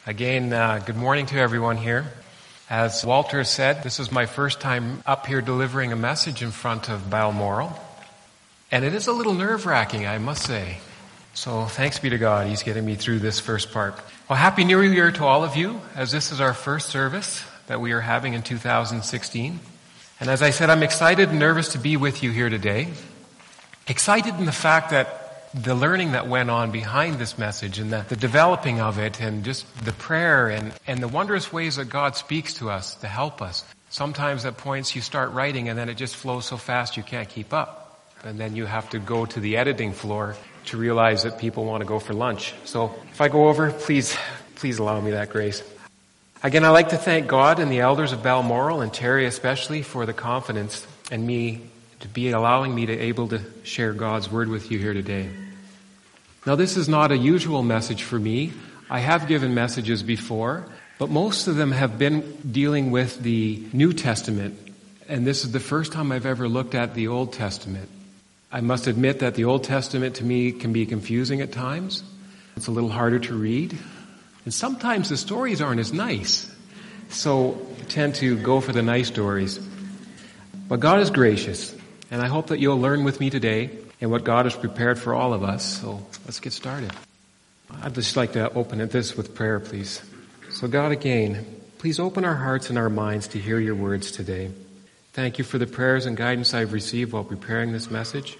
Again, good morning to everyone here. As Walter said, this is my first time up here delivering a message in front of Balmoral. And it is a little nerve-wracking, I must say. So thanks be to God, He's getting me through this first part. Well, Happy New Year to all of you, as this is our first service that we are having in 2016. And as I said, I'm excited and nervous to be with you here today. Excited in the fact that the learning that went on behind this message and the developing of it and just the prayer and the wondrous ways that God speaks to us to help us. Sometimes at points you start writing and then it just flows so fast you can't keep up. And then you have to go to the editing floor to realize that people want to go for lunch. So if I go over, please allow me that grace. Again, I'd like to thank God and the elders of Balmoral and Terry especially for the confidence in me to be allowing me to able to share God's word with you here today. Now, this is not a usual message for me. I have given messages before, but most of them have been dealing with the New Testament, and this is the first time I've ever looked at the Old Testament. I must admit that the Old Testament to me can be confusing at times. It's a little harder to read, and sometimes the stories aren't as nice, so I tend to go for the nice stories. But God is gracious. And I hope that you'll learn with me today and what God has prepared for all of us. So let's get started. I'd just like to open this with prayer, please. So God, again, please open our hearts and our minds to hear your words today. Thank you for the prayers and guidance I've received while preparing this message.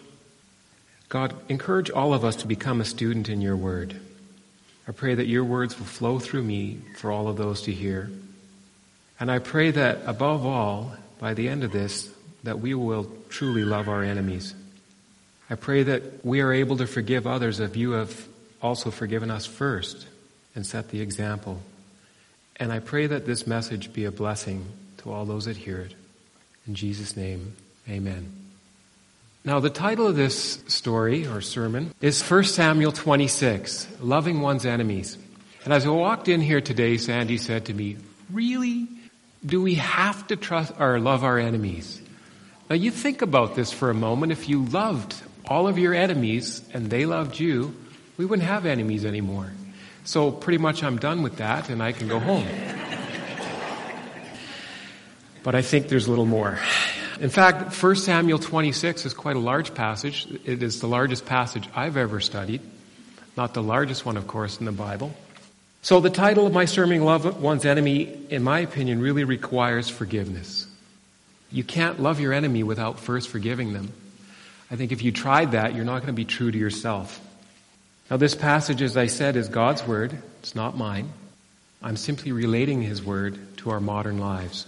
God, encourage all of us to become a student in your word. I pray that your words will flow through me for all of those to hear. And I pray that above all, by the end of this, that we will truly love our enemies. I pray that we are able to forgive others as you have also forgiven us first and set the example. And I pray that this message be a blessing to all those that hear it. In Jesus' name, amen. Now, the title of this story or sermon is 1 Samuel 26, Loving One's Enemies. And as I walked in here today, Sandy said to me, "Really? Do we have to trust or love our enemies?" Now you think about this for a moment. If you loved all of your enemies and they loved you, we wouldn't have enemies anymore. So pretty much I'm done with that and I can go home. But I think there's a little more. In fact, 1 Samuel 26 is quite a large passage. It is the largest passage I've ever studied. Not the largest one, of course, in the Bible. So the title of my sermon, Love One's Enemy, in my opinion, really requires forgiveness. You can't love your enemy without first forgiving them. I think if you tried that, you're not going to be true to yourself. Now, this passage, as I said, is God's word. It's not mine. I'm simply relating his word to our modern lives.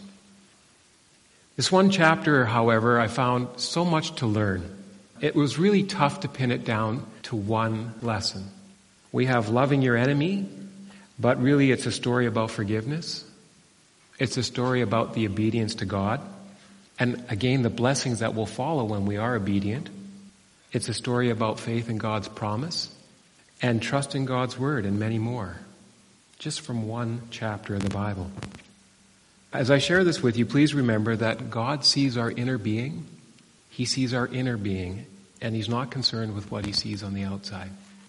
This one chapter, however, I found so much to learn. It was really tough to pin it down to one lesson. We have loving your enemy, but really it's a story about forgiveness. It's a story about the obedience to God. And again, the blessings that will follow when we are obedient. It's a story about faith in God's promise and trust in God's word and many more. Just from one chapter of the Bible. As I share this with you, please remember that God sees our inner being. He sees our inner being, and he's not concerned with what he sees on the outside.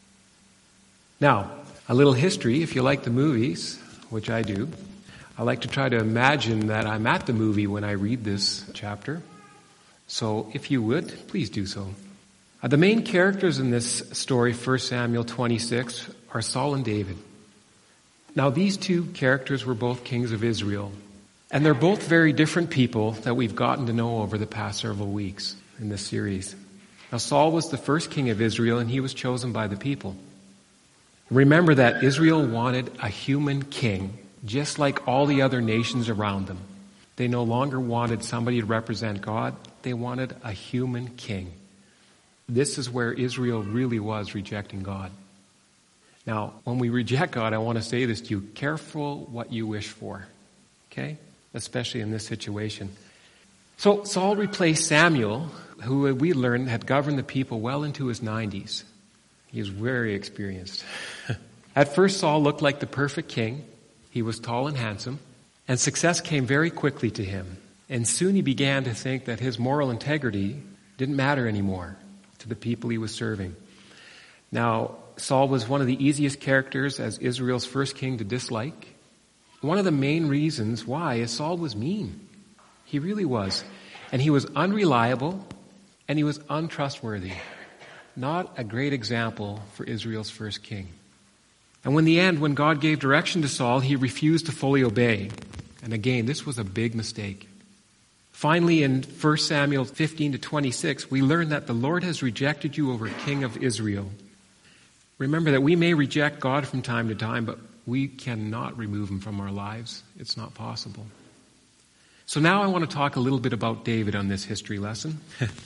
Now, a little history, if you like the movies, which I do. I like to try to imagine that I'm at the movie when I read this chapter. So if you would, please do so. The main characters in this story, 1 Samuel 26, are Saul and David. Now these two characters were both kings of Israel. And they're both very different people that we've gotten to know over the past several weeks in this series. Now Saul was the first king of Israel and he was chosen by the people. Remember that Israel wanted a human king, just like all the other nations around them. They no longer wanted somebody to represent God. They wanted a human king. This is where Israel really was rejecting God. Now, when we reject God, I want to say this to you. Careful what you wish for. Okay? Especially in this situation. So Saul replaced Samuel, who we learned had governed the people well into his 90s. He was very experienced. At first, Saul looked like the perfect king. He was tall and handsome, and success came very quickly to him. And soon he began to think that his moral integrity didn't matter anymore to the people he was serving. Now, Saul was one of the easiest characters as Israel's first king to dislike. One of the main reasons why is Saul was mean. He really was. And he was unreliable, and he was untrustworthy. Not a great example for Israel's first king. And in the end, when God gave direction to Saul, he refused to fully obey. And again, this was a big mistake. Finally, in 1 Samuel 15 to 26, we learn that the Lord has rejected you over king of Israel. Remember that we may reject God from time to time, but we cannot remove him from our lives. It's not possible. So now I want to talk a little bit about David on this history lesson.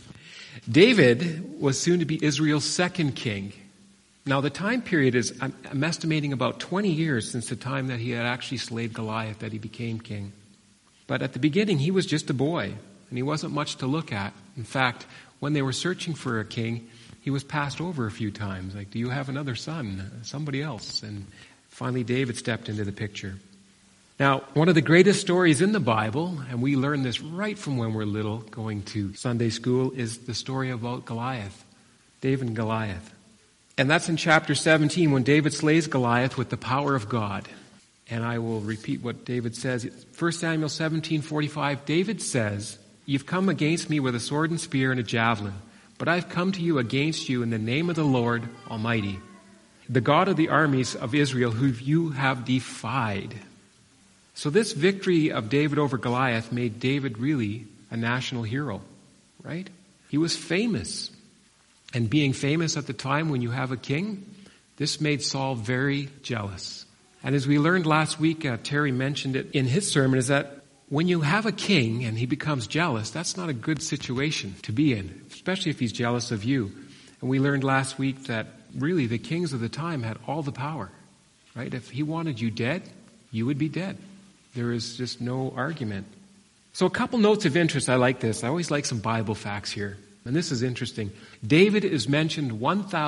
David was soon to be Israel's second king. Now the time period is, I'm estimating about 20 years since the time that he had actually slayed Goliath that he became king. But at the beginning he was just a boy, and he wasn't much to look at. In fact, when they were searching for a king, he was passed over a few times. Like, do you have another son? Somebody else. And finally David stepped into the picture. Now, one of the greatest stories in the Bible, and we learn this right from when we're little, going to Sunday school, is the story about Goliath, David and Goliath. And that's in chapter 17 when David slays Goliath with the power of God. And I will repeat what David says. 1 Samuel 17:45, David says, "You've come against me with a sword and spear and a javelin, but I've come to you against you in the name of the Lord Almighty, the God of the armies of Israel, who you have defied." So this victory of David over Goliath made David really a national hero, right? He was famous. And being famous at the time when you have a king, this made Saul very jealous. And as we learned last week, Terry mentioned it in his sermon, is that when you have a king and he becomes jealous, that's not a good situation to be in, especially if he's jealous of you. And we learned last week that really the kings of the time had all the power, right? If he wanted you dead, you would be dead. There is just no argument. So a couple notes of interest. I like this. I always like some Bible facts here. And this is interesting. David is mentioned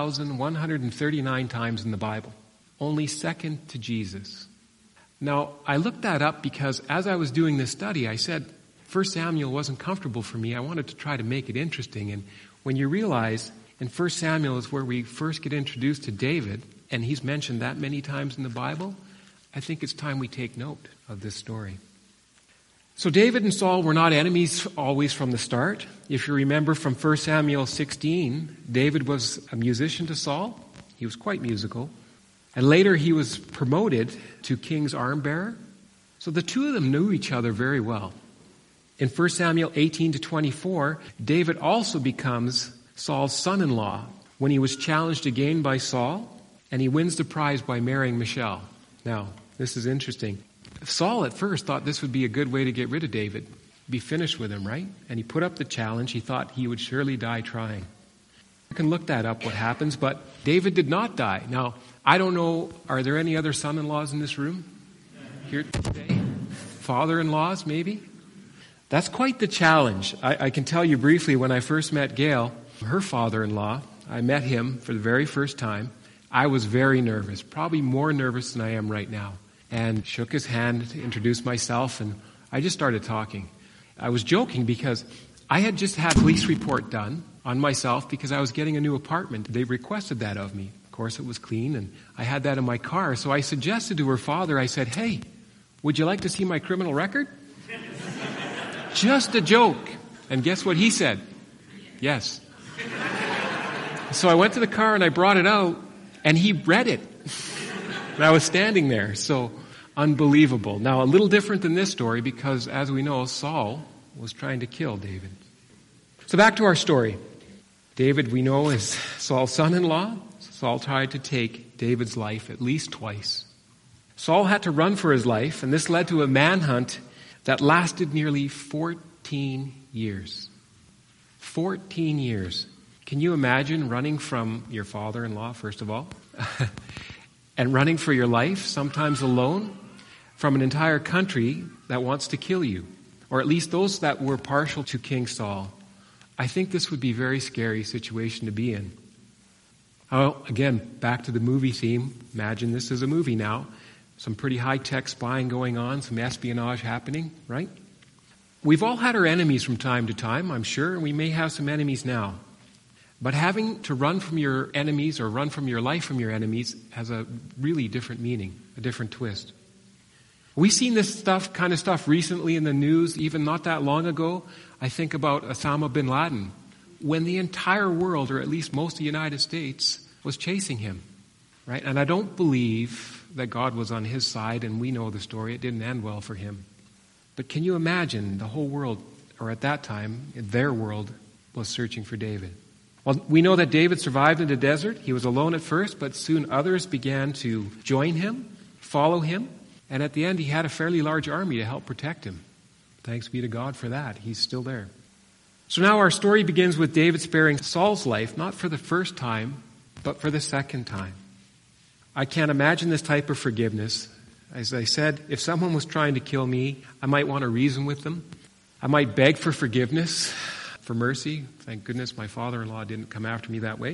1,139 times in the Bible, only second to Jesus. Now, I looked that up because as I was doing this study, I said 1 Samuel wasn't comfortable for me. I wanted to try to make it interesting. And when you realize in 1 Samuel is where we first get introduced to David, and he's mentioned that many times in the Bible, I think it's time we take note of this story. So David and Saul were not enemies always from the start. If you remember from 1 Samuel 16, David was a musician to Saul. He was quite musical. And later he was promoted to king's arm bearer. So the two of them knew each other very well. In 1 Samuel 18 to 24, David also becomes Saul's son-in-law when he was challenged again by Saul, and he wins the prize by marrying Michal. Now, this is interesting. Saul at first thought this would be a good way to get rid of David, be finished with him, right? And he put up the challenge. He thought he would surely die trying. You can look that up, what happens, but David did not die. Now, I don't know, are there any other son-in-laws in this room here today? Father-in-laws, maybe? That's quite the challenge. I can tell you briefly, when I first met Gail, her father-in-law, I met him for the very first time. I was very nervous, probably more nervous than I am right now, and shook his hand to introduce myself, and I just started talking. I was joking because I had just had a police report done on myself because I was getting a new apartment. They requested that of me. Of course, it was clean, and I had that in my car. So I suggested to her father, I said, "Hey, would you like to see my criminal record?" Just a joke. And guess what he said? Yes. So I went to the car and I brought it out, and he read it. And I was standing there. So unbelievable. Now, a little different than this story because, as we know, Saul was trying to kill David. So back to our story. David, we know, is Saul's son-in-law. Saul tried to take David's life at least twice. Saul had to run for his life, and this led to a manhunt that lasted nearly 14 years. 14 years. Can you imagine running from your father-in-law, first of all, and running for your life, sometimes alone, from an entire country that wants to kill you, or at least those that were partial to King Saul? I think this would be a very scary situation to be in. Oh, again, back to the movie theme. Imagine this is a movie now. Some pretty high-tech spying going on, some espionage happening, right? We've all had our enemies from time to time, I'm sure, and we may have some enemies now. But having to run from your enemies or run from your life from your enemies has a really different meaning, a different twist. We've seen this kind of stuff recently in the news, even not that long ago. I think about Osama bin Laden, when the entire world, or at least most of the United States, was chasing him, right? And I don't believe that God was on his side, and we know the story. It didn't end well for him. But can you imagine the whole world, or at that time, their world, was searching for David? Well, we know that David survived in the desert. He was alone at first, but soon others began to join him, follow him, and at the end he had a fairly large army to help protect him. Thanks be to God for that. He's still there. So now our story begins with David sparing Saul's life, not for the first time, but for the second time. I can't imagine this type of forgiveness. As I said, if someone was trying to kill me, I might want to reason with them. I might beg for forgiveness, for mercy. Thank goodness my father-in-law didn't come after me that way.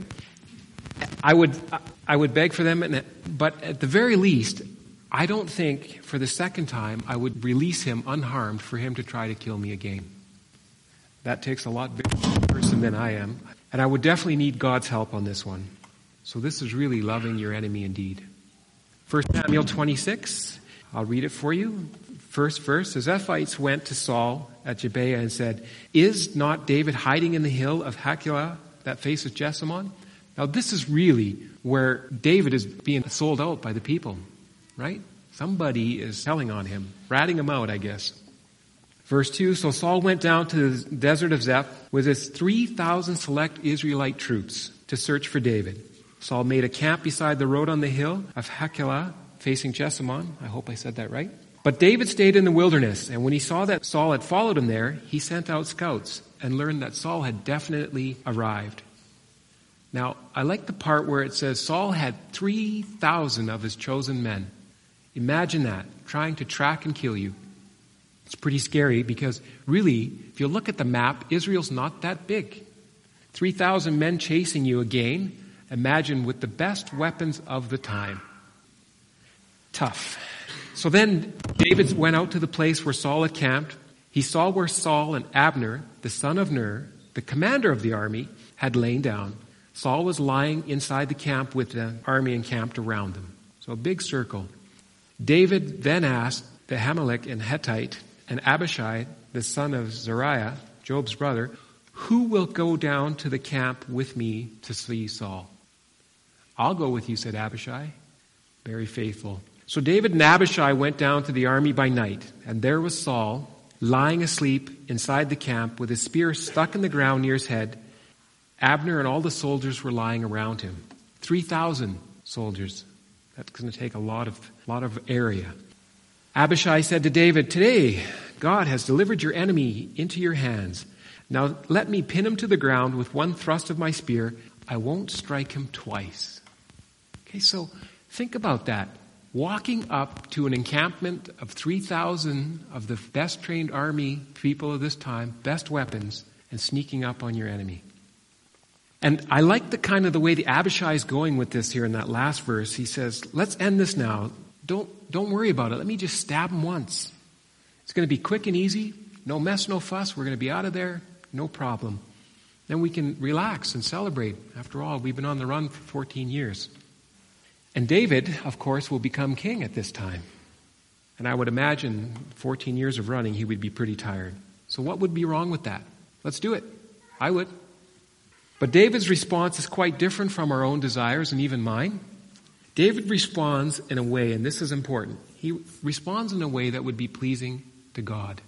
I would beg for them, but at the very least, I don't think for the second time I would release him unharmed for him to try to kill me again. That takes a lot bigger person than I am. And I would definitely need God's help on this one. So this is really loving your enemy indeed. 1 Samuel 26, I'll read it for you. First verse, the Ziphites went to Saul at Gibeah and said, "Is not David hiding in the hill of Hachilah that faces Jessamon?" Now this is really where David is being sold out by the people, right? Somebody is telling on him, ratting him out, I guess. Verse 2, so Saul went down to the desert of Zeph with his 3,000 select Israelite troops to search for David. Saul made a camp beside the road on the hill of Hachilah facing Jessamon. I hope I said that right. But David stayed in the wilderness, and when he saw that Saul had followed him there, he sent out scouts and learned that Saul had definitely arrived. Now, I like the part where it says Saul had 3,000 of his chosen men. Imagine that, trying to track and kill you. It's pretty scary because really, if you look at the map, Israel's not that big. 3,000 men chasing you again. Imagine with the best weapons of the time. Tough. So then David went out to the place where Saul had camped. He saw where Saul and Abner, the son of Ner, the commander of the army, had lain down. Saul was lying inside the camp with the army encamped around them. So a big circle. David then asked the Ahimelech and Hittite and Abishai, the son of Zeruiah, Job's brother, who will go down to the camp with me to see Saul? I'll go with you, said Abishai. Very faithful. So David and Abishai went down to the army by night, and there was Saul lying asleep inside the camp with his spear stuck in the ground near his head. Abner and all the soldiers were lying around him. 3,000 soldiers. That's going to take a lot of area. Abishai said to David, today God has delivered your enemy into your hands. Now let me pin him to the ground with one thrust of my spear. I won't strike him twice. Okay, so think about that. Walking up to an encampment of 3,000 of the best trained army people of this time, best weapons, and sneaking up on your enemy. And I like the way the Abishai is going with this here in that last verse. He says, let's end this now. Don't worry about it. Let me just stab him once. It's going to be quick and easy. No mess, no fuss. We're going to be out of there. No problem. Then we can relax and celebrate. After all, we've been on the run for 14 years. And David, of course, will become king at this time. And I would imagine 14 years of running, he would be pretty tired. So what would be wrong with that? Let's do it. I would. But David's response is quite different from our own desires and even mine. David responds in a way, and this is important, he responds in a way that would be pleasing to God.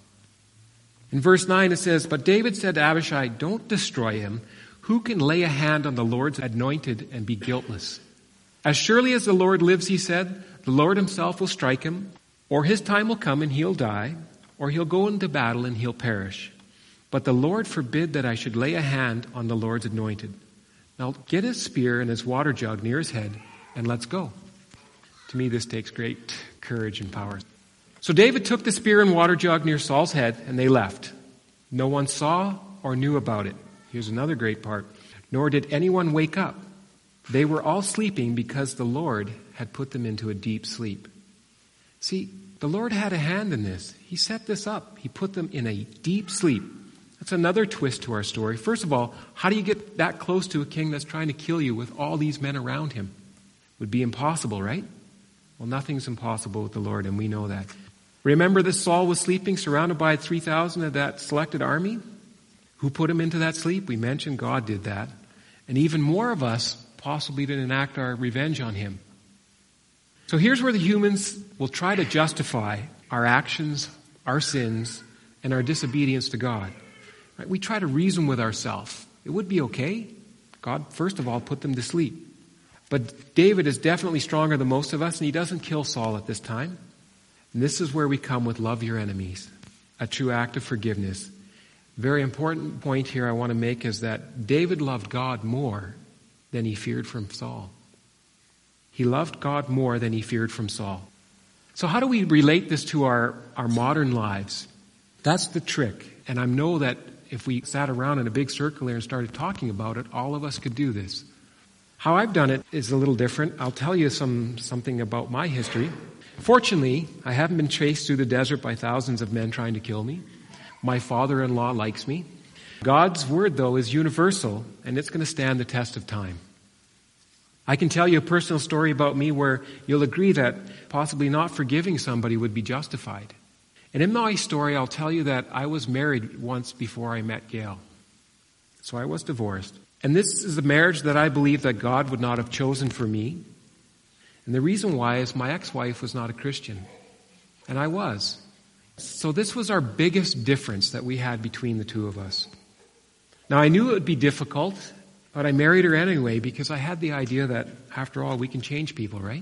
In verse 9 it says, but David said to Abishai, don't destroy him. Who can lay a hand on the Lord's anointed and be guiltless? As surely as the Lord lives, he said, the Lord himself will strike him, or his time will come and he'll die, or he'll go into battle and he'll perish. But the Lord forbid that I should lay a hand on the Lord's anointed. Now get his spear and his water jug near his head, and let's go. To me, this takes great courage and power. So David took the spear and water jug near Saul's head, and they left. No one saw or knew about it. Here's another great part. Nor did anyone wake up. They were all sleeping because the Lord had put them into a deep sleep. See, the Lord had a hand in this. He set this up. He put them in a deep sleep. That's another twist to our story. First of all, how do you get that close to a king that's trying to kill you with all these men around him? It would be impossible, right? Well, nothing's impossible with the Lord, and we know that. Remember that Saul was sleeping, surrounded by 3,000 of that selected army? Who put him into that sleep? We mentioned God did that. And even more of us possibly did enact our revenge on him. So here's where the humans will try to justify our actions, our sins, and our disobedience to God. Right? We try to reason with ourselves. It would be okay. God, first of all, put them to sleep. But David is definitely stronger than most of us, and he doesn't kill Saul at this time. And this is where we come with love your enemies, a true act of forgiveness. Very important point here I want to make is that David loved God more than he feared from Saul. He loved God more than he feared from Saul. So how do we relate this to our modern lives? That's the trick. And I know that if we sat around in a big circle here and started talking about it, all of us could do this. How I've done it is a little different. I'll tell you something about my history. Fortunately, I haven't been chased through the desert by thousands of men trying to kill me. My father-in-law likes me. God's word, though, is universal, and it's going to stand the test of time. I can tell you a personal story about me where you'll agree that possibly not forgiving somebody would be justified. And in my story, I'll tell you that I was married once before I met Gail. So I was divorced. And this is a marriage that I believe that God would not have chosen for me. And the reason why is my ex-wife was not a Christian. And I was. So this was our biggest difference that we had between the two of us. Now I knew it would be difficult, but I married her anyway because I had the idea that, after all, we can change people, right?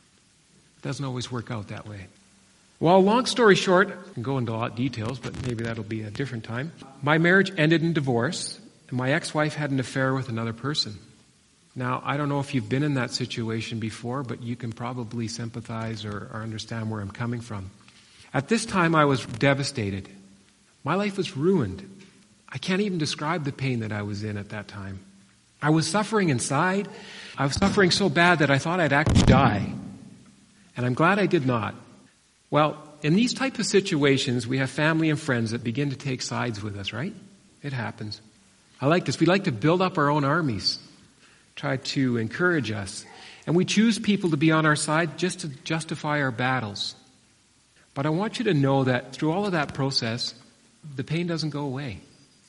It doesn't always work out that way. Well, long story short, I can go into a lot of details, but maybe that'll be a different time. My marriage ended in divorce, and my ex-wife had an affair with another person. Now, I don't know if you've been in that situation before, but you can probably sympathize or understand where I'm coming from. At this time, I was devastated. My life was ruined. I can't even describe the pain that I was in at that time. I was suffering inside. I was suffering so bad that I thought I'd actually die. And I'm glad I did not. Well, in these types of situations, we have family and friends that begin to take sides with us, right? It happens. I like this. We like to build up our own armies, try to encourage us. And we choose people to be on our side just to justify our battles. But I want you to know that through all of that process, the pain doesn't go away.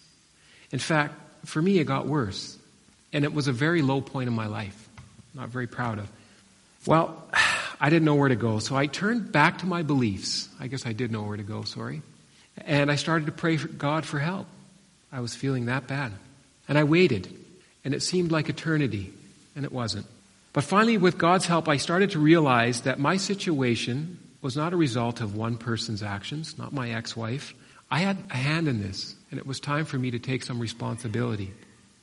In fact, for me, it got worse. And it was a very low point in my life. Not very proud of. Well, I didn't know where to go, so I turned back to my beliefs. I guess I did know where to go, sorry. And I started to pray for God for help. I was feeling that bad. And I waited. And it seemed like eternity. And it wasn't. But finally, with God's help, I started to realize that my situation was not a result of one person's actions, not my ex-wife. I had a hand in this, and it was time for me to take some responsibility.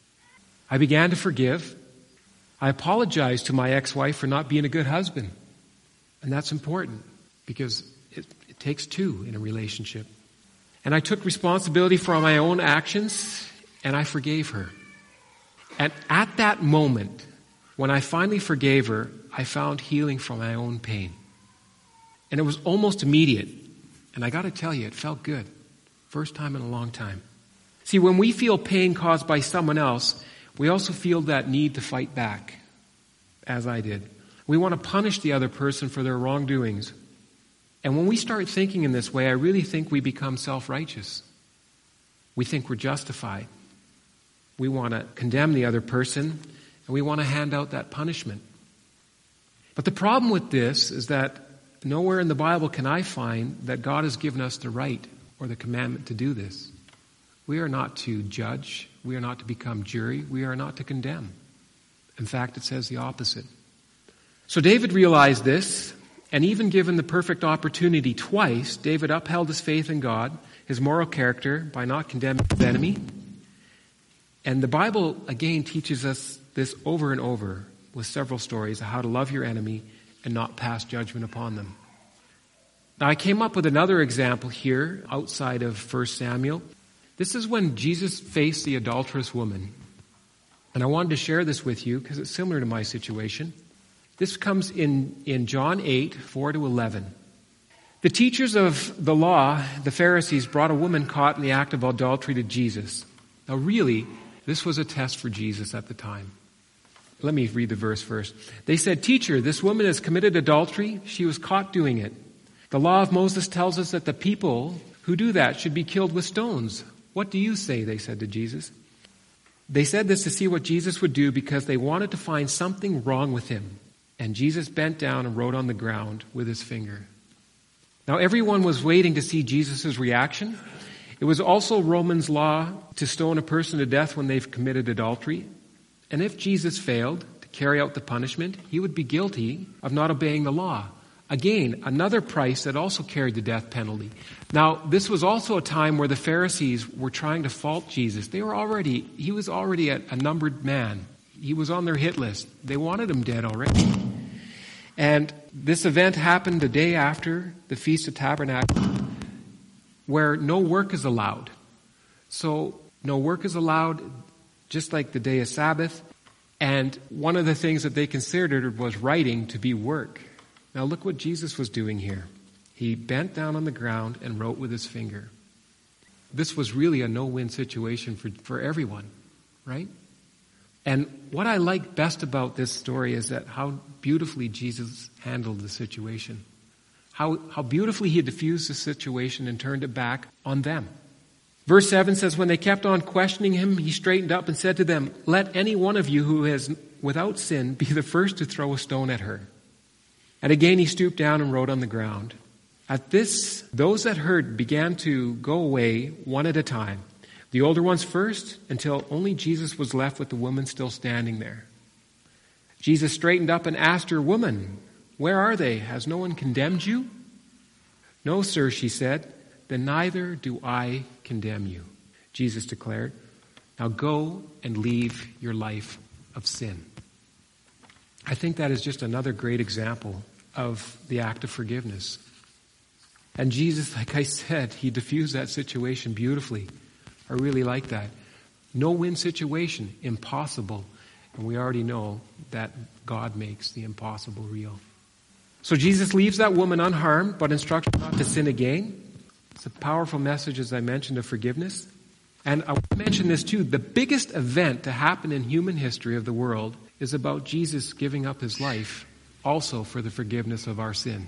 I began to forgive. I apologized to my ex-wife for not being a good husband. And that's important, because it takes two in a relationship. And I took responsibility for my own actions, and I forgave her. And at that moment, when I finally forgave her, I found healing from my own pain. And it was almost immediate. And I got to tell you, it felt good. First time in a long time. See, when we feel pain caused by someone else, we also feel that need to fight back, as I did. We want to punish the other person for their wrongdoings. And when we start thinking in this way, I really think we become self-righteous. We think we're justified. We want to condemn the other person, and we want to hand out that punishment. But the problem with this is that nowhere in the Bible can I find that God has given us the right or the commandment to do this. We are not to judge. We are not to become jury. We are not to condemn. In fact, it says the opposite. So David realized this, and even given the perfect opportunity twice, David upheld his faith in God, his moral character, by not condemning his enemy. And the Bible, again, teaches us this over and over with several stories of how to love your enemy and not pass judgment upon them. Now, I came up with another example here outside of 1 Samuel. This is when Jesus faced the adulterous woman. And I wanted to share this with you because it's similar to my situation. This comes in John 8, 4 to 11. The teachers of the law, the Pharisees, brought a woman caught in the act of adultery to Jesus. Now really, this was a test for Jesus at the time. Let me read the verse first. They said, "Teacher, this woman has committed adultery. She was caught doing it. The law of Moses tells us that the people who do that should be killed with stones. What do you say?" they said to Jesus. They said this to see what Jesus would do because they wanted to find something wrong with him. And Jesus bent down and wrote on the ground with his finger. Now everyone was waiting to see Jesus' reaction. It was also Romans' law to stone a person to death when they've committed adultery. And if Jesus failed to carry out the punishment, he would be guilty of not obeying the law. Again, another price that also carried the death penalty. Now, this was also a time where the Pharisees were trying to fault Jesus. He was already a numbered man. He was on their hit list. They wanted him dead already. And this event happened the day after the Feast of Tabernacles, where no work is allowed. So, no work is allowed, just like the day of Sabbath. And one of the things that they considered was writing to be work. Now look what Jesus was doing here. He bent down on the ground and wrote with his finger. This was really a no-win situation for everyone, right? And what I like best about this story is that how beautifully Jesus handled the situation. How beautifully he diffused the situation and turned it back on them. Verse 7 says, when they kept on questioning him, he straightened up and said to them, "Let any one of you who is without sin be the first to throw a stone at her." And again he stooped down and wrote on the ground. At this, those that heard began to go away one at a time, the older ones first, until only Jesus was left with the woman still standing there. Jesus straightened up and asked her, "Woman, where are they? Has no one condemned you?" "No, sir," she said. "Then neither do I condemn you," Jesus declared. "Now go and leave your life of sin." I think that is just another great example of the act of forgiveness. And Jesus, like I said, he diffused that situation beautifully. I really like that. No-win situation, impossible. And we already know that God makes the impossible real. So Jesus leaves that woman unharmed, but instructs her not to sin again. It's a powerful message, as I mentioned, of forgiveness. And I want to mention this too. The biggest event to happen in human history of the world is about Jesus giving up his life also for the forgiveness of our sin.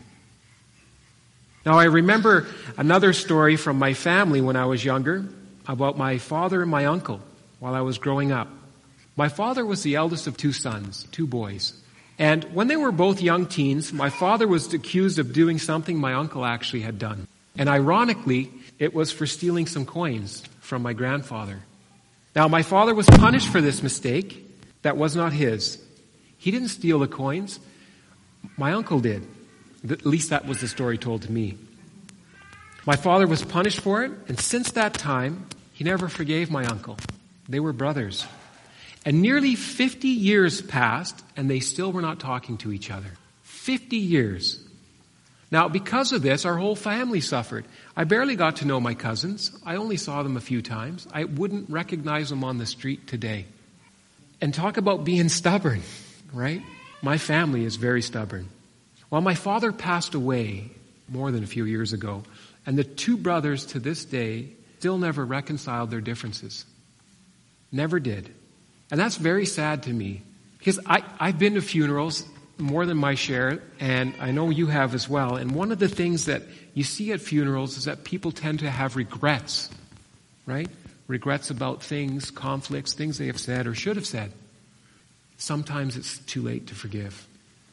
Now, I remember another story from my family when I was younger about my father and my uncle while I was growing up. My father was the eldest of two sons, two boys. And when they were both young teens, my father was accused of doing something my uncle actually had done. And ironically, it was for stealing some coins from my grandfather. Now, my father was punished for this mistake that was not his. He didn't steal the coins. My uncle did. At least that was the story told to me. My father was punished for it, and since that time, he never forgave my uncle. They were brothers. And nearly 50 years passed, and they still were not talking to each other. 50 years. Now, because of this, our whole family suffered. I barely got to know my cousins. I only saw them a few times. I wouldn't recognize them on the street today. And talk about being stubborn, right? My family is very stubborn. Well, my father passed away more than a few years ago, and the two brothers to this day still never reconciled their differences. Never did. And that's very sad to me, because I've been to funerals more than my share, and I know you have as well. And one of the things that you see at funerals is that people tend to have regrets, right? Regrets about things, conflicts, things they have said or should have said. Sometimes it's too late to forgive.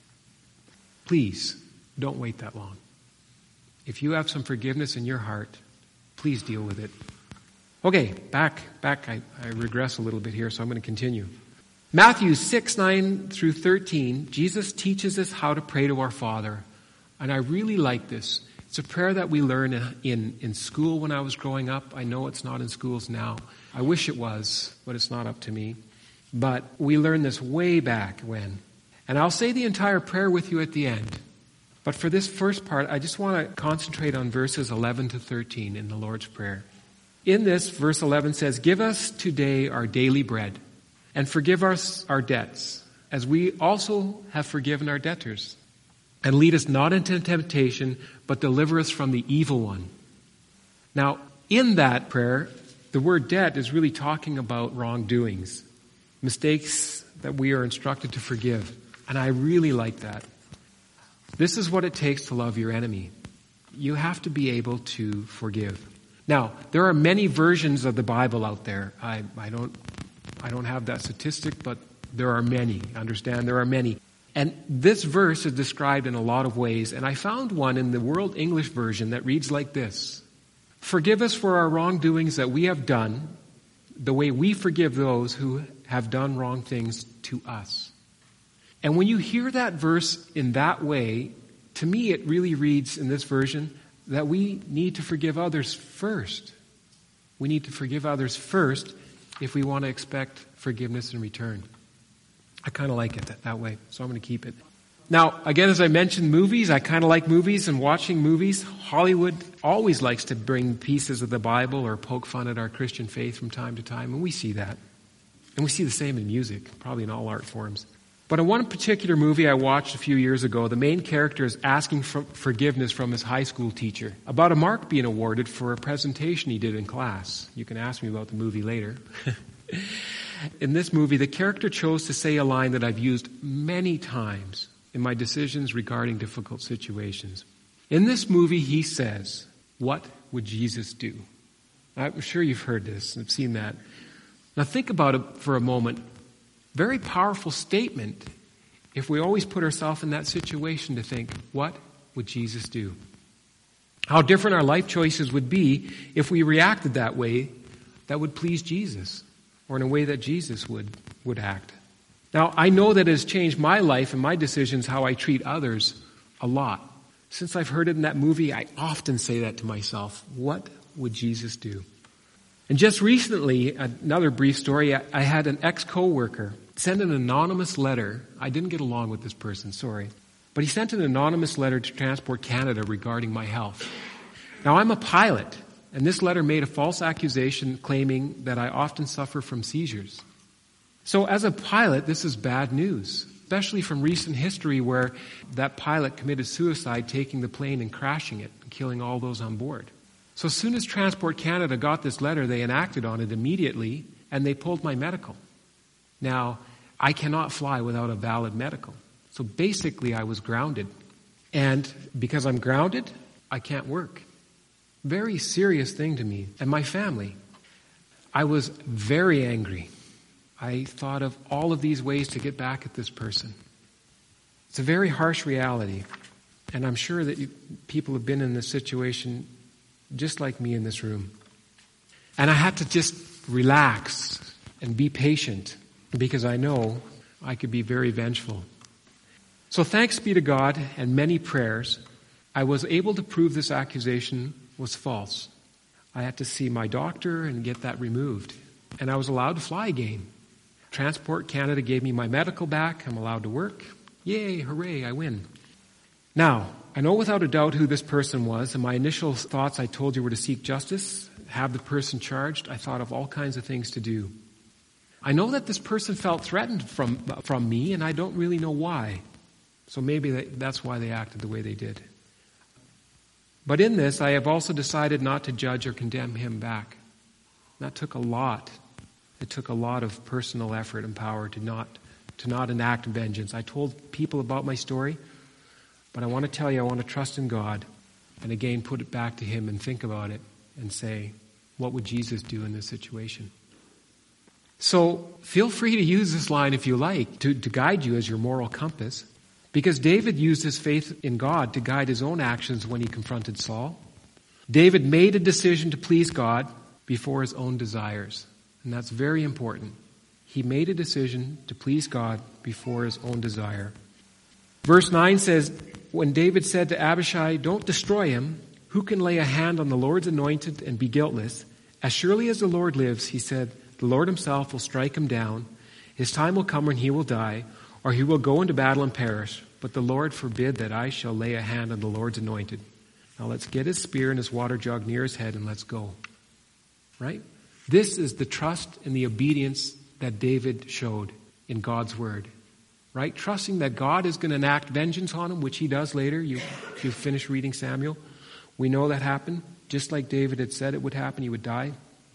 Please, don't wait that long. If you have some forgiveness in your heart, please deal with it. Okay, back. I regress a little bit here, so I'm going to continue. Matthew 6:9 through 13, Jesus teaches us how to pray to our Father. And I really like this. It's a prayer that we learn in school when I was growing up. I know it's not in schools now. I wish it was, but it's not up to me. But we learned this way back when. And I'll say the entire prayer with you at the end. But for this first part, I just want to concentrate on verses 11 to 13 in the Lord's Prayer. In this, verse 11 says, "Give us today our daily bread, and forgive us our debts, as we also have forgiven our debtors. And lead us not into temptation, but deliver us from the evil one. Now, in that prayer, the word debt is really talking about wrongdoings, mistakes that we are instructed to forgive. And I really like that. This is what it takes to love your enemy. You have to be able to forgive. Now, there are many versions of the Bible out there. I don't have that statistic, but there are many. Understand, there are many. And this verse is described in a lot of ways, and I found one in the World English Version that reads like this: "Forgive us for our wrongdoings that we have done, the way we forgive those who have done wrong things to us." And when you hear that verse in that way, to me it really reads in this version that we need to forgive others first. We need to forgive others first if we want to expect forgiveness in return. I kind of like it that way, so I'm going to keep it. Now, again, as I mentioned, movies, I kind of like movies and watching movies. Hollywood always likes to bring pieces of the Bible or poke fun at our Christian faith from time to time, and we see that. And we see the same in music, probably in all art forms. But in one particular movie I watched a few years ago, the main character is asking for forgiveness from his high school teacher about a mark being awarded for a presentation he did in class. You can ask me about the movie later. In this movie, the character chose to say a line that I've used many times in my decisions regarding difficult situations. In this movie, he says, "What would Jesus do?" I'm sure you've heard this and seen that. Now think about it for a moment. Very powerful statement if we always put ourselves in that situation to think, what would Jesus do? How different our life choices would be if we reacted that way that would please Jesus, or in a way that Jesus would act. Now, I know that it has changed my life and my decisions, how I treat others, a lot. Since I've heard it in that movie, I often say that to myself. What would Jesus do? And just recently, another brief story, I had an ex-coworker send an anonymous letter. I didn't get along with this person, sorry. But he sent an anonymous letter to Transport Canada regarding my health. Now, I'm a pilot, and this letter made a false accusation claiming that I often suffer from seizures. So as a pilot, this is bad news, especially from recent history where that pilot committed suicide taking the plane and crashing it and killing all those on board. So as soon as Transport Canada got this letter, they enacted on it immediately, and they pulled my medical. Now, I cannot fly without a valid medical. So basically, I was grounded. And because I'm grounded, I can't work. Very serious thing to me and my family. I was very angry. I thought of all of these ways to get back at this person. It's a very harsh reality. And I'm sure that people have been in this situation just like me in this room. And I had to just relax and be patient because I know I could be very vengeful. So thanks be to God and many prayers, I was able to prove this accusation was false. I had to see my doctor and get that removed. And I was allowed to fly again. Transport Canada gave me my medical back. I'm allowed to work. Yay, hooray, I win. Now, I know without a doubt who this person was, and my initial thoughts I told you were to seek justice, have the person charged. I thought of all kinds of things to do. I know that this person felt threatened from me, and I don't really know why. So maybe that's why they acted the way they did. But in this, I have also decided not to judge or condemn him back. That took a lot. It took a lot of personal effort and power to not enact vengeance. I told people about my story, but I want to tell you, I want to trust in God and again put it back to Him and think about it and say, what would Jesus do in this situation? So feel free to use this line if you like to guide you as your moral compass. Because David used his faith in God to guide his own actions when he confronted Saul. David made a decision to please God before his own desires. And that's very important. He made a decision to please God before his own desire. Verse 9 says, when David said to Abishai, "Don't destroy him. Who can lay a hand on the Lord's anointed and be guiltless? As surely as the Lord lives," he said, "the Lord himself will strike him down. His time will come when he will die, or he will go into battle and perish. But the Lord forbid that I shall lay a hand on the Lord's anointed." Now let's get his spear and his water jug near his head and let's go. Right? This is the trust and the obedience that David showed in God's word. right? Trusting that God is going to enact vengeance on him, which he does later. You finish reading Samuel. We know that happened. Just like David had said it would happen, he would die.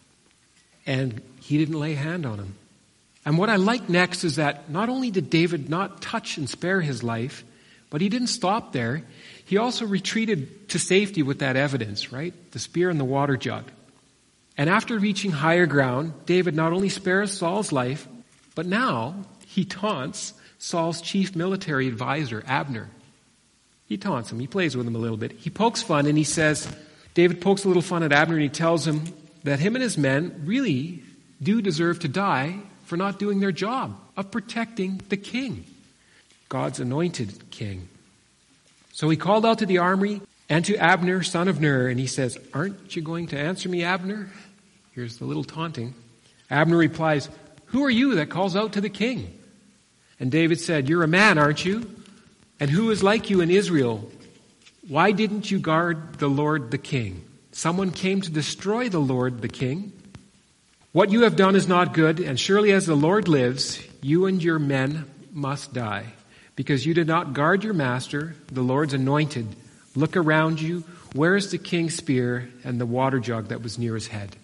And he didn't lay a hand on him. And what I like next is that not only did David not touch and spare his life, but he didn't stop there. He also retreated to safety with that evidence, right? The spear and the water jug. And after reaching higher ground, David not only spares Saul's life, but now he taunts Saul's chief military advisor, Abner. He taunts him. He plays with him a little bit. He pokes fun and he says, David pokes a little fun at Abner and he tells him that him and his men really do deserve to die for not doing their job of protecting the king, God's anointed king. So he called out to the army and to Abner, son of Ner, and he says, "Aren't you going to answer me, Abner?" Here's the little taunting. Abner replies, "Who are you that calls out to the king?" And David said, "You're a man, aren't you? And who is like you in Israel? Why didn't you guard the Lord the king? Someone came to destroy the Lord the king. What you have done is not good, and surely as the Lord lives, you and your men must die, because you did not guard your master, the Lord's anointed. Look around you. Where is the king's spear and the water jug that was near his head?"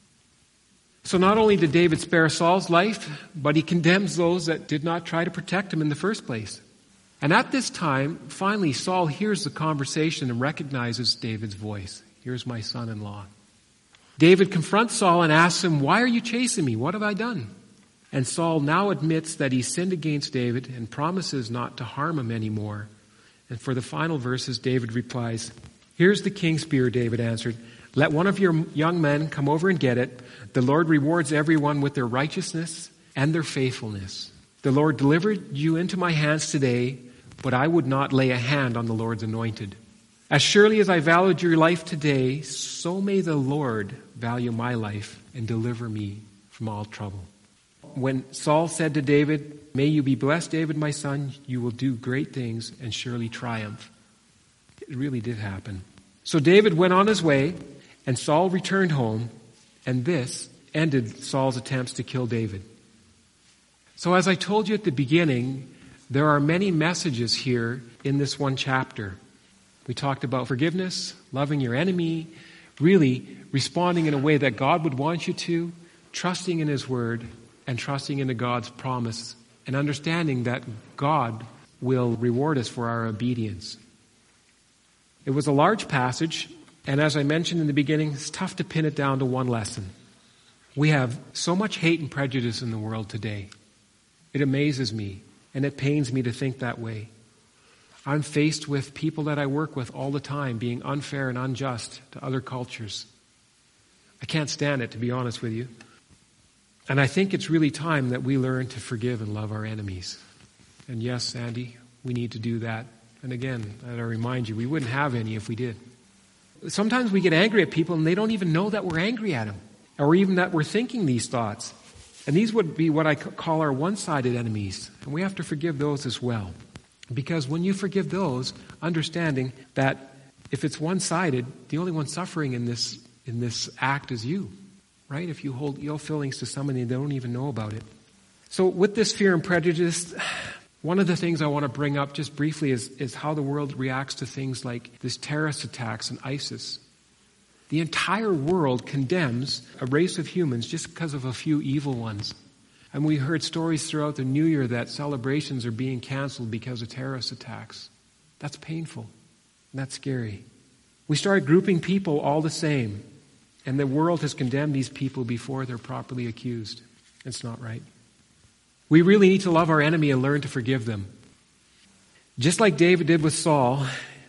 So not only did David spare Saul's life, but he condemns those that did not try to protect him in the first place. And at this time, finally, Saul hears the conversation and recognizes David's voice. "Here's my son-in-law." David confronts Saul and asks him, "Why are you chasing me? What have I done?" And Saul now admits that he sinned against David and promises not to harm him anymore. And for the final verses, David replies, "Here's the king's spear," David answered. "Let one of your young men come over and get it. The Lord rewards everyone with their righteousness and their faithfulness. The Lord delivered you into my hands today, but I would not lay a hand on the Lord's anointed. As surely as I valued your life today, so may the Lord value my life and deliver me from all trouble." When Saul said to David, "May you be blessed, David, my son. You will do great things and surely triumph." It really did happen. So David went on his way, and Saul returned home, and this ended Saul's attempts to kill David. So as I told you at the beginning, there are many messages here in this one chapter. We talked about forgiveness, loving your enemy, really responding in a way that God would want you to, trusting in His Word, and trusting into God's promise, and understanding that God will reward us for our obedience. It was a large passage, and as I mentioned in the beginning, it's tough to pin it down to one lesson. We have so much hate and prejudice in the world today. It amazes me, and it pains me to think that way. I'm faced with people that I work with all the time being unfair and unjust to other cultures. I can't stand it, to be honest with you. And I think it's really time that we learn to forgive and love our enemies. And yes, Sandy, we need to do that. And again, I remind you, we wouldn't have any if we did. Sometimes we get angry at people and they don't even know that we're angry at them, or even that we're thinking these thoughts. And these would be what I call our one-sided enemies. And we have to forgive those as well. Because when you forgive those, understanding that if it's one-sided, the only one suffering in this act is you, right? If you hold ill feelings to somebody and they don't even know about it. So with this fear and prejudice, one of the things I want to bring up just briefly is how the world reacts to things like this terrorist attacks and ISIS. The entire world condemns a race of humans just because of a few evil ones. And we heard stories throughout the new year that celebrations are being canceled because of terrorist attacks. That's painful. That's scary. We started grouping people all the same, and the world has condemned these people before they're properly accused. It's not right. We really need to love our enemy and learn to forgive them. Just like David did with Saul,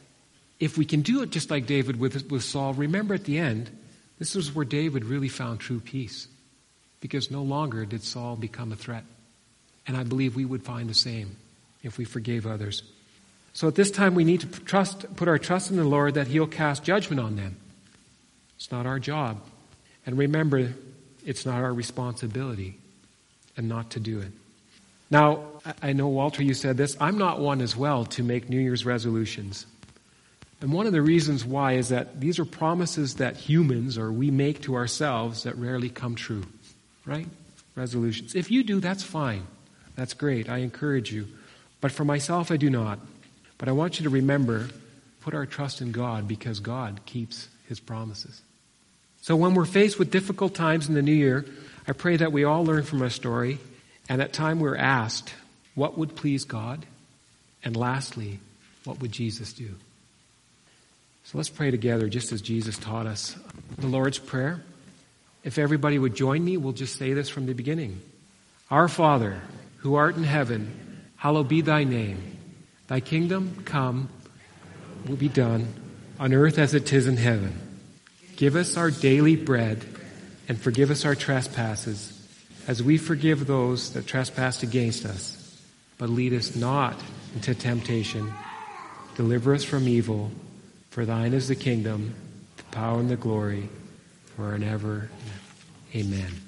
if we can do it just like David with Saul, remember at the end, this is where David really found true peace. Because no longer did Saul become a threat. And I believe we would find the same if we forgave others. So at this time we need to put our trust in the Lord that He'll cast judgment on them. It's not our job. And remember, it's not our responsibility and not to do it. Now, I know, Walter, you said this. I'm not one as well to make New Year's resolutions. And one of the reasons why is that these are promises that humans or we make to ourselves that rarely come true. Right? Resolutions. If you do, that's fine. That's great. I encourage you. But for myself, I do not. But I want you to remember, put our trust in God because God keeps his promises. So when we're faced with difficult times in the new year, I pray that we all learn from our story, and at time we're asked, what would please God? And lastly, what would Jesus do? So let's pray together just as Jesus taught us the Lord's Prayer. If everybody would join me, we'll just say this from the beginning. Our Father, who art in heaven, hallowed be thy name. Thy kingdom come, will be done, on earth as it is in heaven. Give us our daily bread, and forgive us our trespasses, as we forgive those that trespass against us. But lead us not into temptation. Deliver us from evil. For thine is the kingdom, the power, and the glory, forever and ever. Amen.